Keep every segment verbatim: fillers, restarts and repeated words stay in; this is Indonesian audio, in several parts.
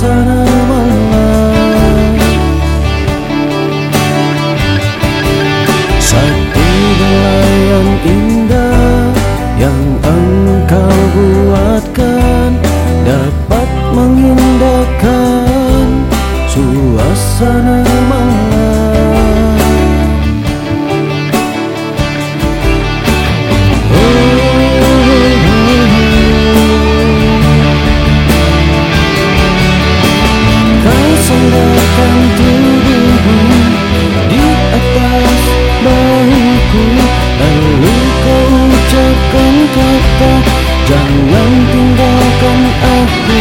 suasana malam. Satu belayan indah yang engkau buatkan dapat mengindahkan suasana malam. Sandarkan tubuhmu di atas bahuku, lalu kau ucapkan kata, jangan tinggalkan aku.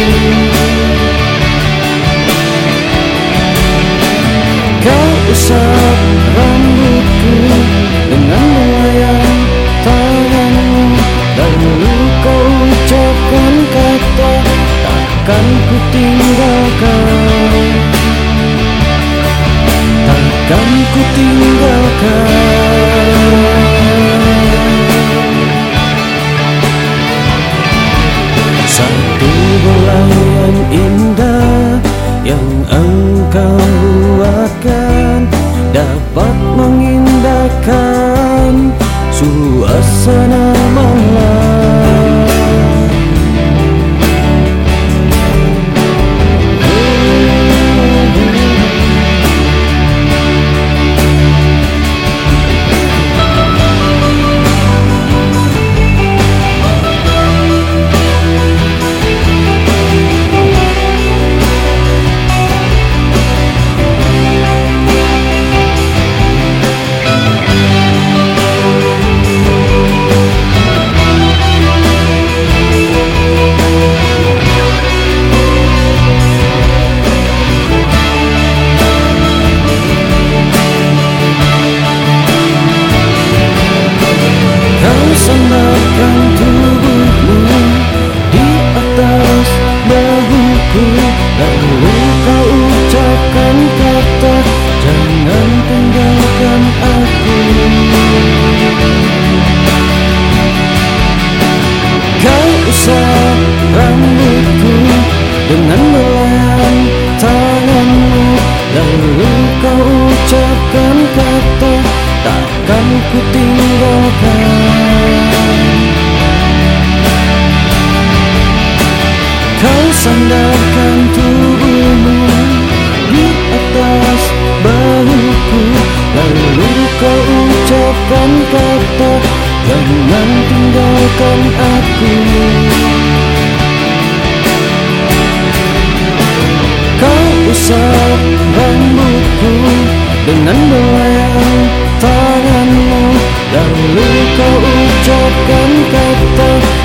Kau usap rambutku dengan belayan tanganmu, lalu kau ucapkan kata, takkan ku tinggalkan, takkan ku tinggalkan. Satu belayan indah yang engkau buatkan dapat mengindahkan suasana malam. Sandarkan tubuhmu di atas bahuku, lalu kau ucapkan kata, jangan tinggalkan aku. Kau usap rambutku dengan belayan tanganmu, lalu kau ucapkan kata, takkan ku tinggalkan. Kau sandarkan tubuhmu di atas bahuku, lalu kau ucapkan kata, jangan tinggalkan aku. Kau usap rambutku dengan belayan tanganmu, lalu kau ucapkan kata,